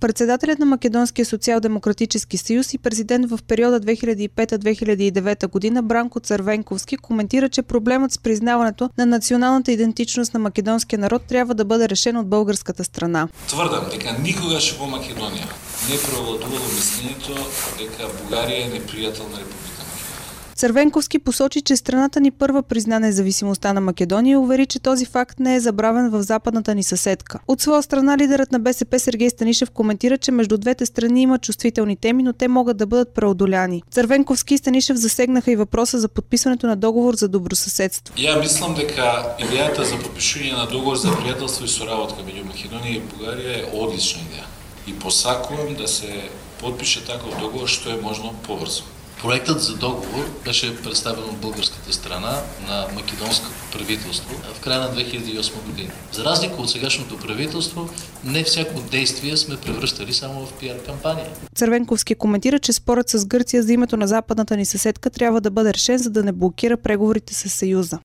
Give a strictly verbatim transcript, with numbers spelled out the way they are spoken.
Председателят на Македонския социал-демократически съюз и президент в периода две хиляди и пета - две хиляди и девета година Бранко Цървенковски коментира, че проблемът с признаването на националната идентичност на македонския народ трябва да бъде решен от българската страна. Твърдам дека никогаш во Македонија не преовладувало мислењето дека Бугарија е непријател на Република Македонија. Цървенковски посочи, че страната ни първа призна независимостта на Македония и увери, че този факт не е забравен в западната ни съседка. От своя страна лидерът на БСП Сергей Станишев коментира, че между двете страни има чувствителни теми, но те могат да бъдат преодоляни. Цървенковски и Станишев засегнаха и въпроса за подписването на договор за добросъседство. Ја мислам дека идеята за подпишување на договор за пријателство и соработка меѓу Македонија и Бугарија е одлична идеја. И посакувам да се подпише таков договор што е можно побрзо. Проектът за договор беше представен от българската страна на македонското правителство в края на две хиляди и осма година. За разлика от сегашното правителство, не всяко действие сме превръщали само в пиар кампания. Цървенковски коментира, че спорът с Гърция за името на западната ни съседка трябва да бъде решен, за да не блокира преговорите с Съюза.